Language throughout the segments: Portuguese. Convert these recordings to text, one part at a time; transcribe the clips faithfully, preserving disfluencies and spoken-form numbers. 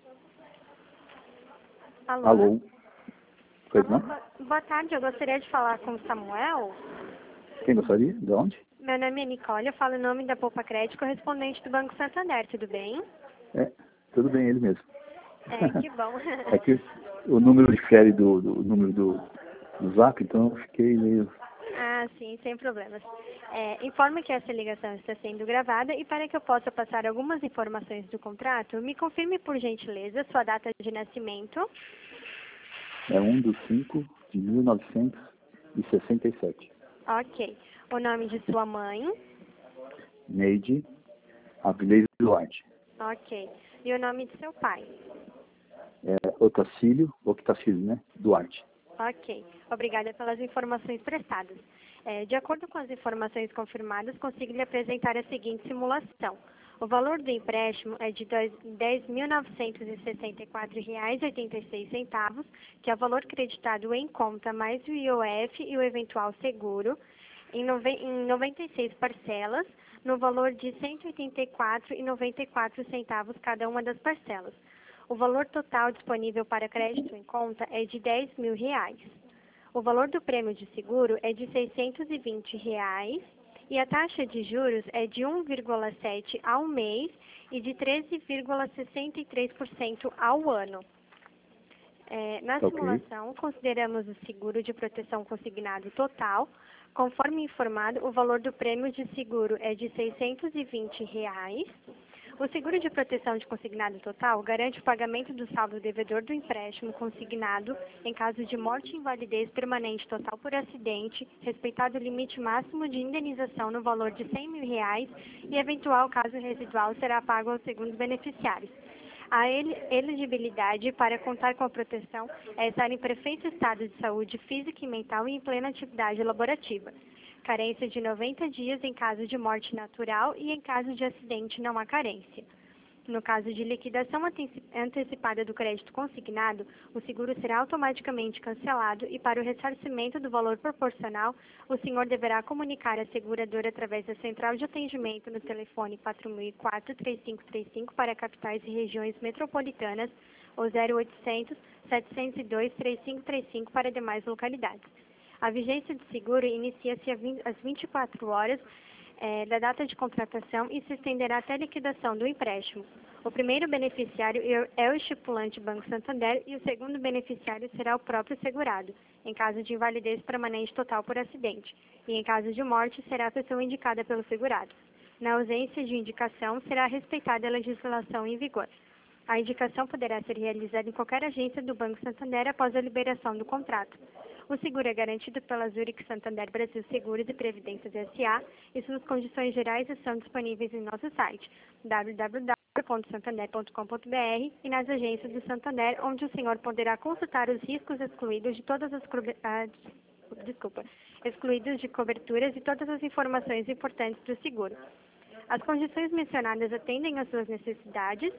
Alô? Alô? Pois Alô, não? boa, boa tarde, eu gostaria de falar com o Samuel. Quem gostaria? De onde? Meu nome é Nicole, eu falo em nome da Poupa Crédito, correspondente do Banco Santander, tudo bem? É, tudo bem, ele mesmo. É, que bom. É que o número difere do, do número do, do Zap, então eu fiquei meio... Ah, sim, sem problemas. É, informo que essa ligação está sendo gravada e para que eu possa passar algumas informações do contrato, me confirme por gentileza sua data de nascimento. É um dos cinco de mil novecentos e sessenta e sete. Ok. O nome de sua mãe. Neide Avilés Duarte. Ok. E o nome de seu pai. É, Otacílio, Octacílio, né? Duarte. Ok. Obrigada pelas informações prestadas. É, de acordo com as informações confirmadas, consigo lhe apresentar a seguinte simulação. O valor do empréstimo é de dez mil novecentos e sessenta e quatro reais e oitenta e seis centavos, que é o valor creditado em conta mais o I O F e o eventual seguro, em noventa e seis parcelas, no valor de cento e oitenta e quatro reais e noventa e quatro centavos cada uma das parcelas. O valor total disponível para crédito em conta é de dez mil reais. O valor do prêmio de seguro é de seiscentos e vinte reais e a taxa de juros é de um vírgula sete por cento ao mês e de treze vírgula sessenta e três por cento ao ano. É, na Ok. simulação, consideramos o seguro de proteção consignado total. Conforme informado, o valor do prêmio de seguro é de seiscentos e vinte reais. O seguro de proteção de consignado total garante o pagamento do saldo devedor do empréstimo consignado em caso de morte e invalidez permanente total por acidente, respeitado o limite máximo de indenização no valor de cem mil reais e eventual caso residual será pago aos segundos beneficiários. A elegibilidade para contar com a proteção é estar em perfeito estado de saúde física e mental e em plena atividade laborativa. Carência de noventa dias em caso de morte natural e em caso de acidente não há carência. No caso de liquidação antecipada do crédito consignado, o seguro será automaticamente cancelado e para o ressarcimento do valor proporcional, o senhor deverá comunicar a seguradora através da central de atendimento no telefone quatro mil e quatro, três cinco três cinco para capitais e regiões metropolitanas ou zero oitocentos, setecentos e dois, três cinco três cinco para demais localidades. A vigência do seguro inicia-se às vinte e quatro horas é, da data de contratação e se estenderá até a liquidação do empréstimo. O primeiro beneficiário é o estipulante Banco Santander e o segundo beneficiário será o próprio segurado, em caso de invalidez permanente total por acidente, e em caso de morte será a pessoa indicada pelo segurado. Na ausência de indicação, será respeitada a legislação em vigor. A indicação poderá ser realizada em qualquer agência do Banco Santander após a liberação do contrato. O seguro é garantido pela Zurich Santander Brasil Seguros e Previdências S A e suas condições gerais estão disponíveis em nosso site w w w ponto santander ponto com ponto b r e nas agências do Santander, onde o senhor poderá consultar os riscos excluídos de todas as ah, desculpa, excluídos de coberturas e todas as informações importantes do seguro. As condições mencionadas atendem às suas necessidades?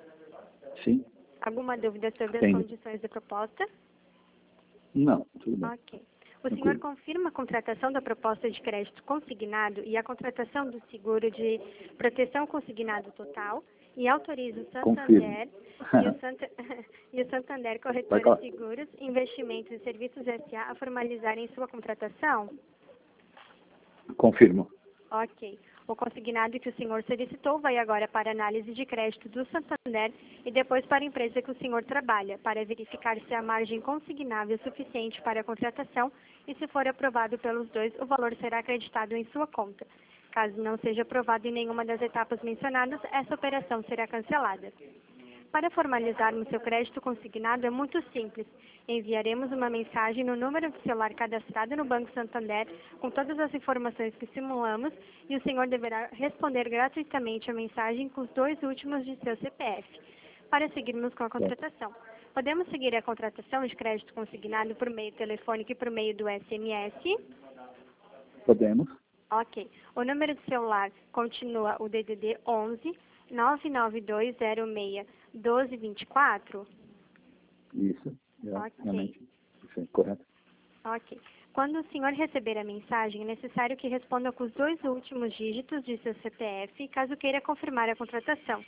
Sim. Alguma dúvida sobre as Tenho. condições da proposta? Não, tudo bem. Ok. O senhor Tranquilo. confirma a contratação da proposta de crédito consignado e a contratação do seguro de proteção consignado total e autoriza o Confirmo. Santander e o, Santa, e o Santander Vai Corretora falar. de Seguros, Investimentos e Serviços S A a formalizarem sua contratação? Confirmo. Ok. O consignado que o senhor solicitou vai agora para análise de crédito do Santander e depois para a empresa que o senhor trabalha, para verificar se a margem consignável é suficiente para a contratação e, se for aprovado pelos dois, o valor será acreditado em sua conta. Caso não seja aprovado em nenhuma das etapas mencionadas, essa operação será cancelada. Para formalizarmos seu crédito consignado é muito simples. Enviaremos uma mensagem no número de celular cadastrado no Banco Santander com todas as informações que simulamos e o senhor deverá responder gratuitamente a mensagem com os dois últimos de seu C P F. Para seguirmos com a contratação. Podemos seguir a contratação de crédito consignado por meio telefônico e por meio do S M S? Podemos. Ok. O número de celular continua o D D D onze, nove nove dois zero seis, um dois dois quatro? Isso. É, Ok. realmente. Isso é correto. Ok. Quando o senhor receber a mensagem, é necessário que responda com os dois últimos dígitos de seu C P F, caso queira confirmar a contratação.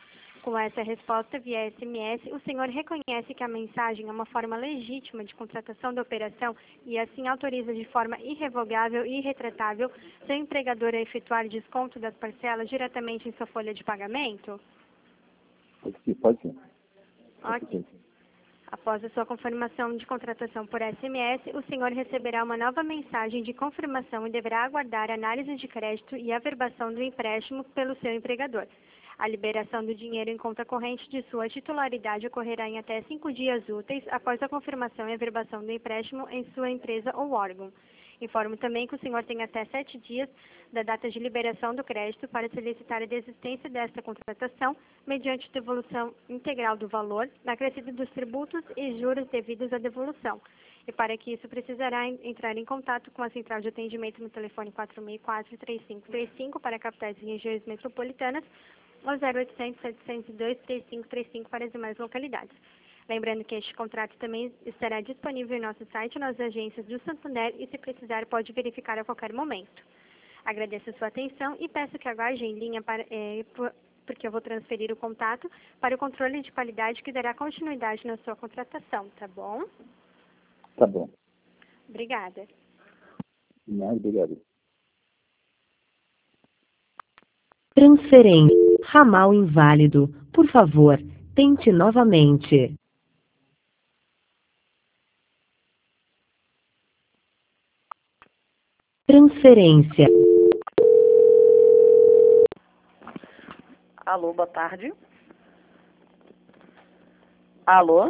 Com essa resposta via S M S, o senhor reconhece que a mensagem é uma forma legítima de contratação da operação e assim autoriza de forma irrevogável e irretratável seu empregador a efetuar desconto das parcelas diretamente em sua folha de pagamento? Pode ser, pode ser. Ok. Após a sua confirmação de contratação por S M S, o senhor receberá uma nova mensagem de confirmação e deverá aguardar a análise de crédito e averbação do empréstimo pelo seu empregador. A liberação do dinheiro em conta corrente de sua titularidade ocorrerá em até cinco dias úteis após a confirmação e averbação do empréstimo em sua empresa ou órgão. Informo também que o senhor tem até sete dias da data de liberação do crédito para solicitar a desistência desta contratação, mediante devolução integral do valor, acrescido dos tributos e juros devidos à devolução. E para que isso precisará entrar em contato com a central de atendimento no telefone quatro seis quatro, três cinco três cinco para capitais e regiões metropolitanas, ou zero oitocentos, setecentos e dois, trinta e cinco trinta e cinco para as demais localidades. Lembrando que este contrato também estará disponível em nosso site, nas agências do Santander, e se precisar pode verificar a qualquer momento. Agradeço a sua atenção e peço que aguarde em linha, para, é, porque eu vou transferir o contato para o controle de qualidade que dará continuidade na sua contratação, tá bom? Tá bom. Obrigada. Não, obrigado. Transferência. Ramal inválido. Por favor, tente novamente. Transferência. Alô, boa tarde. Alô?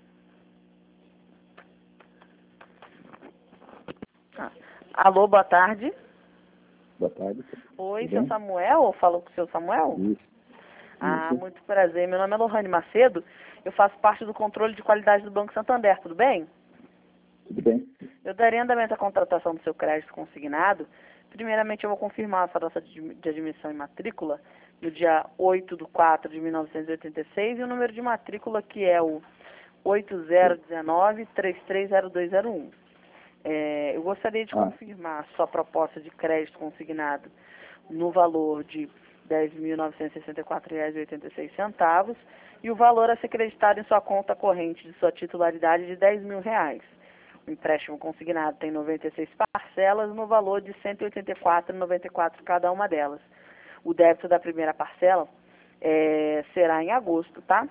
Ah. Alô, boa tarde. Boa tarde. Oi, Tudo seu bem? Samuel? Falou com o seu Samuel? Isso. Ah, Isso. muito prazer. Meu nome é Lohane Macedo. Eu faço parte do controle de qualidade do Banco Santander, tudo bem? Tudo bem? Eu daria andamento à contratação do seu crédito consignado. Primeiramente, eu vou confirmar a sua data de de admissão e matrícula no dia oito de quatro de mil novecentos e oitenta e seis e o número de matrícula que é o oito zero um nove, três três zero dois zero um. É, eu gostaria de Ah. confirmar a sua proposta de crédito consignado no valor de dez mil novecentos e sessenta e quatro reais e oitenta e seis centavos e o valor a ser creditado em sua conta corrente de sua titularidade de dez mil reais. O empréstimo consignado tem noventa e seis parcelas no valor de cento e oitenta e quatro reais e noventa e quatro centavos cada uma delas. O débito da primeira parcela é, será em agosto, tá?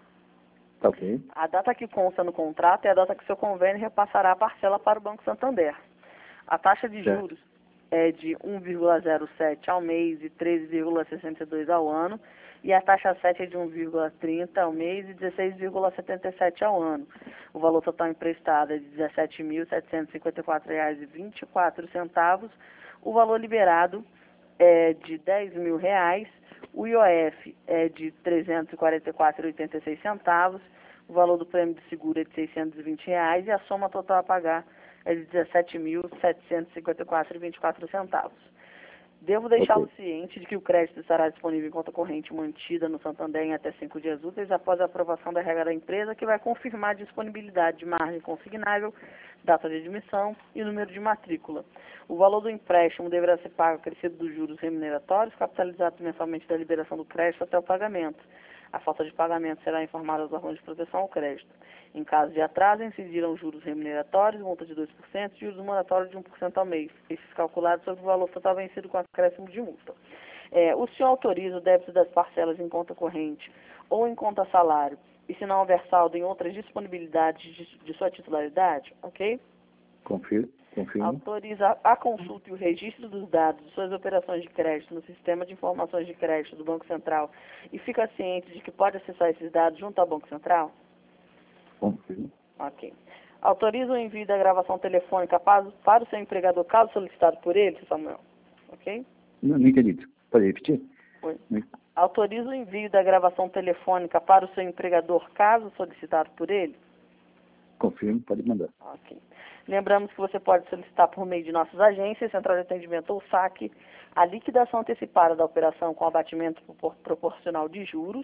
Tá ok. A data que consta no contrato é a data que seu convênio repassará a parcela para o Banco Santander. A taxa de Certo. juros é de um vírgula zero sete ao mês e treze vírgula sessenta e dois ao ano, e a taxa sete é de um vírgula trinta ao mês e dezesseis vírgula setenta e sete ao ano. O valor total emprestado é de dezessete mil setecentos e cinquenta e quatro reais e vinte e quatro centavos. O valor liberado é de dez mil reais. O I O F é de trezentos e quarenta e quatro reais e oitenta e seis centavos. O valor do prêmio de seguro é de seiscentos e vinte reais e a soma total a pagar é de dezessete mil setecentos e cinquenta e quatro reais e vinte e quatro centavos. Devo deixá-lo Ok. ciente de que o crédito estará disponível em conta corrente mantida no Santander em até cinco dias úteis após a aprovação da regra da empresa, que vai confirmar a disponibilidade de margem consignável, data de admissão e número de matrícula. O valor do empréstimo deverá ser pago acrescido dos juros remuneratórios, capitalizados mensalmente da liberação do crédito até o pagamento. A falta de pagamento será informada aos órgãos de proteção ao crédito. Em caso de atraso, incidirão juros remuneratórios, multa de dois por cento e juros moratórios de um por cento ao mês, esses calculados sobre o valor total vencido com acréscimo de multa. É, o senhor autoriza o débito das parcelas em conta corrente ou em conta salário, e se não houver saldo em outras disponibilidades de, de sua titularidade, ok? Confirmo. Confirmo. Autoriza a consulta e o registro dos dados de suas operações de crédito no Sistema de Informações de Crédito do Banco Central e fica ciente de que pode acessar esses dados junto ao Banco Central? Confirmo. Ok. Autoriza o envio da gravação telefônica para, para o seu empregador, caso solicitado por ele, Samuel? Ok? Não, não entendi. Pode repetir? Oi. Não. Autoriza o envio da gravação telefônica para o seu empregador, caso solicitado por ele? Confirmo. Pode mandar. Ok. Lembramos que você pode solicitar por meio de nossas agências, Central de Atendimento ou saque, a liquidação antecipada da operação com abatimento propor- proporcional de juros,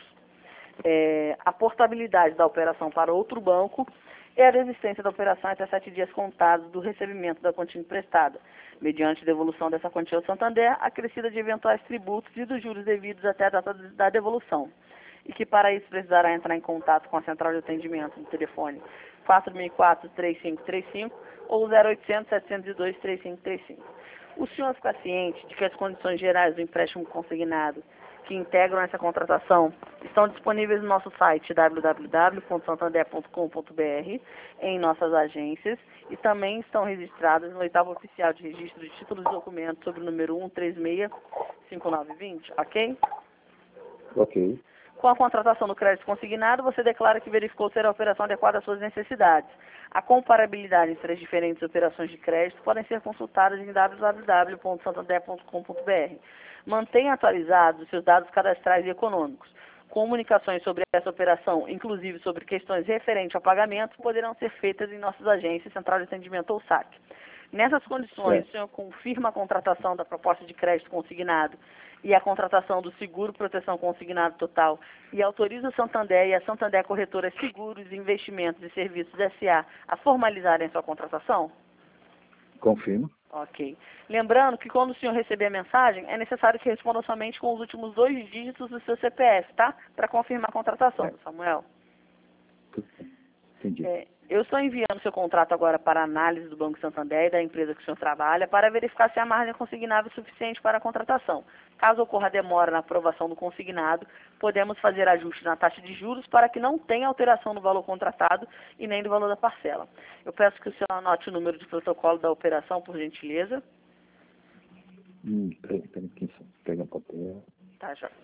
é, a portabilidade da operação para outro banco e a desistência da operação até sete dias contados do recebimento da quantia emprestada, mediante devolução dessa quantia ao Santander, acrescida de eventuais tributos e dos juros devidos até a data da devolução. e que para isso precisará entrar em contato com a central de atendimento no telefone quatro seis quatro, três cinco três cinco ou zero oitocentos, setecentos e dois, três cinco três cinco. O senhor fica ciente de que as condições gerais do empréstimo consignado que integram essa contratação estão disponíveis no nosso site w w w ponto santander ponto com ponto b r, em nossas agências, e também estão registradas no oitavo oficial de registro de títulos e documentos sobre o número um três seis cinco nove dois zero, ok? Ok. Com a contratação do crédito consignado, você declara que verificou ser a operação adequada às suas necessidades. A comparabilidade entre as diferentes operações de crédito podem ser consultadas em w w w ponto santander ponto com ponto b r. Mantenha atualizados os seus dados cadastrais e econômicos. Comunicações sobre essa operação, inclusive sobre questões referentes ao pagamento, poderão ser feitas em nossas agências, Central de Atendimento ou S A C. Nessas condições, É. o senhor confirma a contratação da proposta de crédito consignado e a contratação do seguro proteção consignado total e autoriza o Santander e a Santander Corretora Seguros, Investimentos e Serviços S A a formalizarem sua contratação? Confirmo. Ok. Lembrando que quando o senhor receber a mensagem, é necessário que responda somente com os últimos dois dígitos do seu C P F, tá? Para confirmar a contratação, É. Samuel. Entendi. É, eu estou enviando seu contrato agora para análise do Banco Santander e da empresa que o senhor trabalha para verificar se a margem consignável é suficiente para a contratação. Caso ocorra demora na aprovação do consignado, podemos fazer ajuste na taxa de juros para que não tenha alteração no valor contratado e nem do valor da parcela. Eu peço que o senhor anote o número de protocolo da operação, por gentileza. Hum, peraí, peraí, aqui, só pega o papel. Tá, já.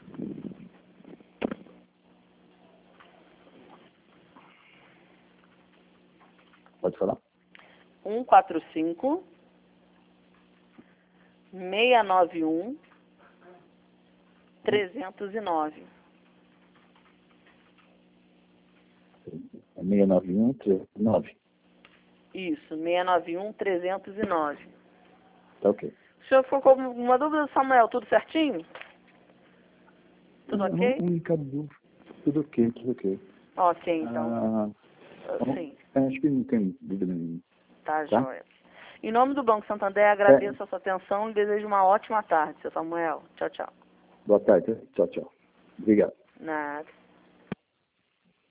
Pode falar? um quatro cinco, seis nove um, trezentos e nove. É seis nove um, três nove. Isso, seis nove um, trezentos e nove. Tá ok. O senhor ficou com alguma dúvida, Samuel? Tudo certinho? Tudo Não, ok? única dúvida. Tudo ok, tudo ok. Ok, então. Ah, Sim, é, acho que não tem dúvida nenhuma. tá, Tá? joia. Em nome do Banco Santander, agradeço a sua atenção e desejo uma ótima tarde, seu Samuel. Tchau, tchau. Boa tarde. Tchau, tchau. Obrigado. Nada.